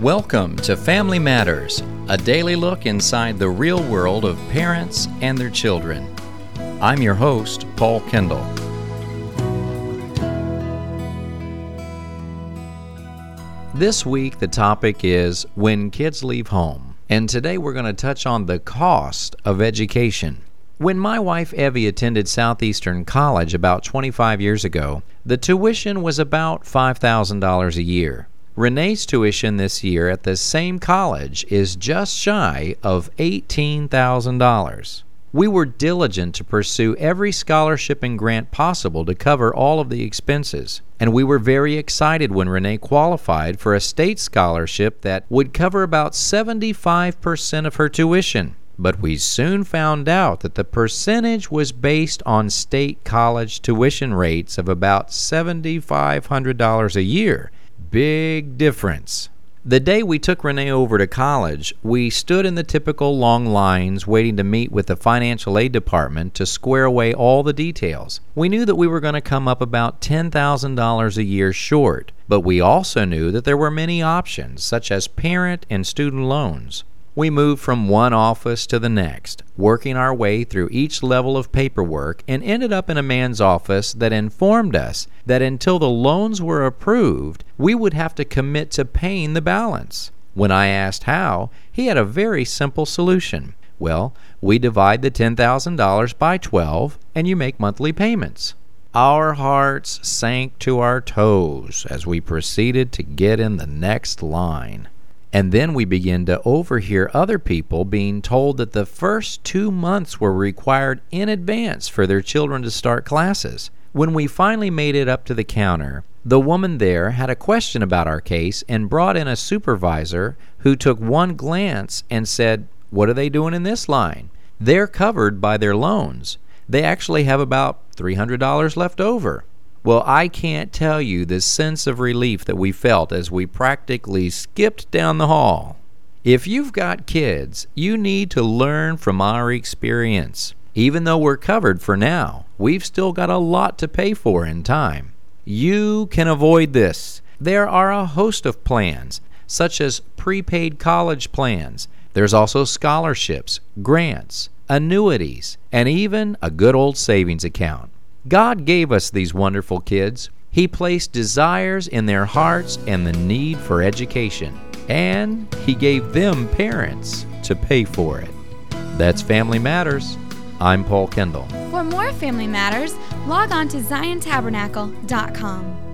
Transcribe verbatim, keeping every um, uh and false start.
Welcome to Family Matters, a daily look inside the real world of parents and their children. I'm your host, Paul Kendall. This week the topic is when kids leave home, and today we're going to touch on the cost of education. When my wife Evie attended Southeastern College about twenty-five years ago, the tuition was about five thousand dollars a year. Renee's tuition this year at the same college is just shy of eighteen thousand dollars. We were diligent to pursue every scholarship and grant possible to cover all of the expenses, and we were very excited when Renee qualified for a state scholarship that would cover about seventy-five percent of her tuition. But we soon found out that the percentage was based on state college tuition rates of about seven thousand five hundred dollars a year. Big difference. The day we took Renee over to college, we stood in the typical long lines waiting to meet with the financial aid department to square away all the details. We knew that we were going to come up about ten thousand dollars a year short, but we also knew that there were many options, such as parent and student loans. We moved from one office to the next, working our way through each level of paperwork, and ended up in a man's office that informed us that until the loans were approved, we would have to commit to paying the balance. When I asked how, he had a very simple solution. Well, we divide the ten thousand dollars by twelve, and you make monthly payments. Our hearts sank to our toes as we proceeded to get in the next line. And then we began to overhear other people being told that the first two months were required in advance for their children to start classes. When we finally made it up to the counter, the woman there had a question about our case and brought in a supervisor who took one glance and said, "What are they doing in this line? They're covered by their loans. They actually have about three hundred dollars left over." Well, I can't tell you the sense of relief that we felt as we practically skipped down the hall. If you've got kids, you need to learn from our experience. Even though we're covered for now, we've still got a lot to pay for in time. You can avoid this. There are a host of plans, such as prepaid college plans. There's also scholarships, grants, annuities, and even a good old savings account. God gave us these wonderful kids. He placed desires in their hearts and the need for education. And He gave them parents to pay for it. That's Family Matters. I'm Paul Kendall. For more Family Matters, log on to zion tabernacle dot com.